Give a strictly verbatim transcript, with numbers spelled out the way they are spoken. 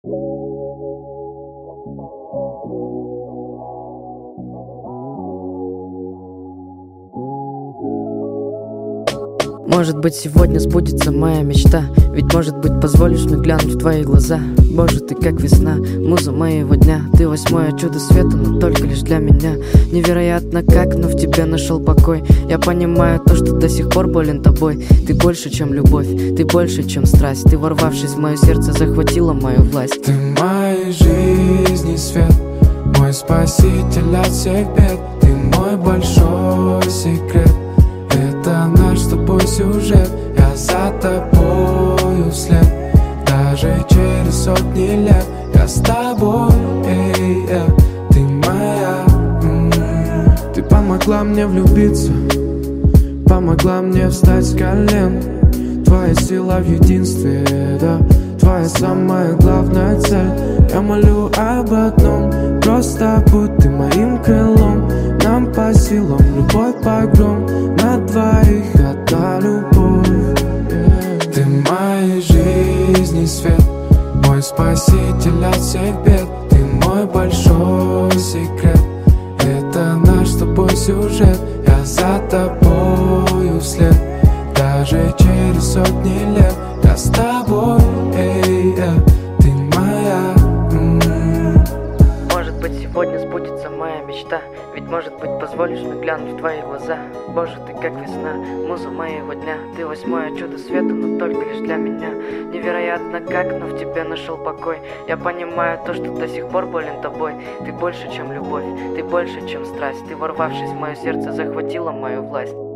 Может быть, сегодня сбудется моя мечта. Ведь, может быть, позволишь мне глянуть в твои глаза. Боже, ты как весна, муза моего дня. Ты восьмое чудо света, но только лишь для меня. Невероятно как, но в тебе нашел покой. Я понимаю то, что до сих пор болен тобой. Ты больше, чем любовь, ты больше, чем страсть. Ты, ворвавшись в мое сердце, захватила мою власть. Ты моей жизни свет, мой спаситель от всех бед. Ты мой большой секрет, это наш с тобой сюжет. Я за тобою вслед, даже через сотни лет. Я с тобой, эй, э, ты моя. м-м. Ты помогла мне влюбиться, помогла мне встать с колен. Твоя сила в единстве, да, твоя самая главная цель. Я молю об одном, просто будь ты моим крылом. Нам по силам любовь погром, на двоих одна любовь. yeah. Ты моей жизни свет, мой спаситель от всех бед. Ты мой большой секрет, это наш с тобой сюжет. Я за тобою вслед, даже через сотни лет. Я с тобой, эй, э, ты моя. м-м. Может быть, сегодня сбудется моя мечта. Ведь, может быть, позволишь мне глянуть в твои глаза. Боже, ты как весна, муза моего дня. Ты восьмое чудо света, но только лишь для меня. Невероятно как, но в тебе нашел покой. Я понимаю то, что до сих пор болен тобой. Ты больше, чем любовь, ты больше, чем страсть. Ты, ворвавшись в мое сердце, захватила мою власть.